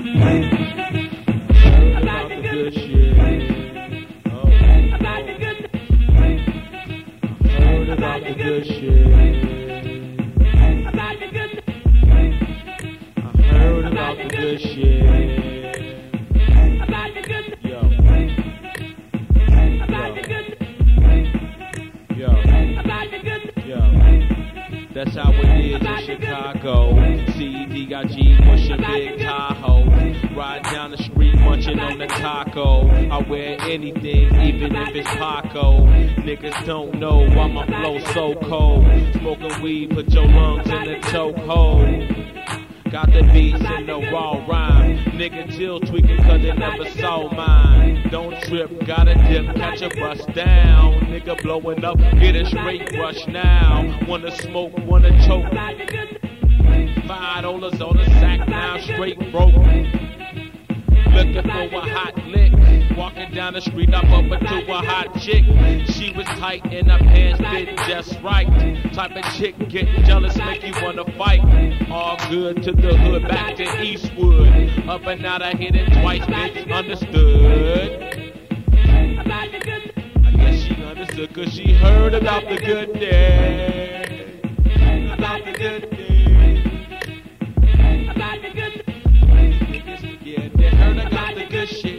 About the good shit. About the good. Heard about the good shit. About the good. I heard about the good shit. About the good. Yo. About the good. Yo. About the good. Yo. That's how it is in Chicago. CDIG pushing big Tahoe. Ride down the street munching on the taco. I wear anything, even if it's Paco. Niggas don't know why my flow so cold. Smoking weed, put your lungs in the chokehold. Got the beats in the raw rhyme. Nigga chill tweaking cause they never saw mine. Don't trip, gotta dip, catch a bus down. Nigga blowing up, get a straight rush now. Wanna smoke, wanna choke. $5 on the sack now, straight broke. Looking for a hot lick. Walking down the street, I bump into a hot chick. She was tight and her pants fit just right. Type of chick get jealous, make you wanna fight. All good to the hood, back to Eastwood. Up and out, I hit it twice, bitch, understood. I guess she understood cause she heard about the good day. About the good day. About the good day. Yeah, they heard about the good shit.